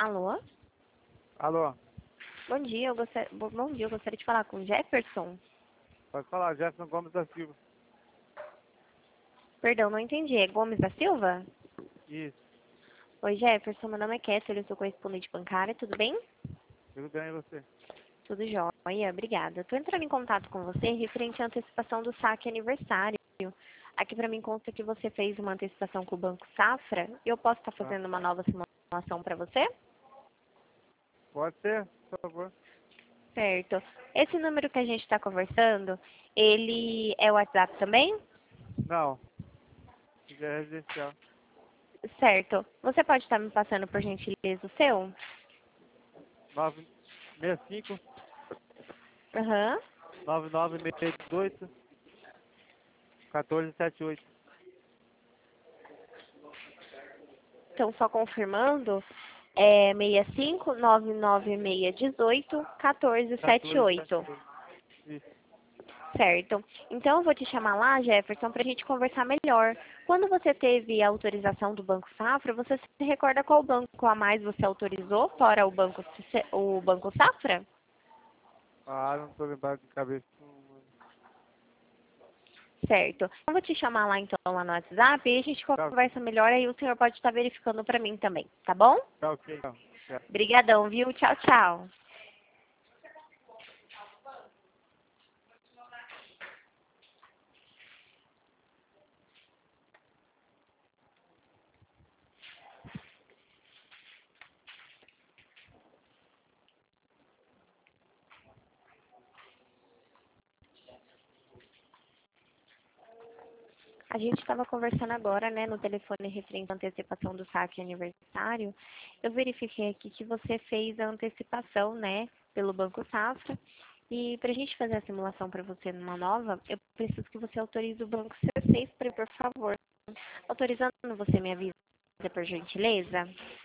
Alô? Alô, Bom dia, eu gostaria de falar com o Jefferson. pode falar, Jefferson Gomes da Silva. Perdão, não entendi. É Gomes da Silva? Isso, Oi, Jefferson, meu nome é Kécia, eu sou correspondente bancária, tudo bem? tudo bem e você? Tudo jóia, obrigada. Estou entrando em contato com você referente à antecipação do saque aniversário. Aqui para mim consta que você fez uma antecipação com o Banco Safra e eu posso estar Ah, fazendo uma nova simulação para você? pode ser, por favor. Certo. Esse número que a gente está conversando, ele é o WhatsApp também? Não, já é residencial. Certo. Você pode estar me passando, por gentileza, o seu? 965 Aham. 99618 1478. Então, só confirmando, é 65 99618 1478. 1478. Isso. Certo. Então, eu vou te chamar lá, Jefferson, para a gente conversar melhor. Quando você teve a autorização do Banco Safra, você se recorda qual banco a mais você autorizou, fora o Banco Safra? Ah, não tô lembrado de cabeça. Certo. Eu vou te chamar lá, então, lá no WhatsApp, e a gente Tá ok, conversa melhor, aí o senhor pode estar verificando para mim também, tá bom? tá ok. Então. Obrigadão, viu? Tchau, tchau. A gente estava conversando agora, né, no telefone referente à antecipação do saque de aniversário. Eu verifiquei aqui que você fez a antecipação, né, pelo Banco Safra. E para a gente fazer a simulação para você numa nova, eu preciso que você autorize o Banco C6, por favor. Autorizando, você me avisa, por gentileza?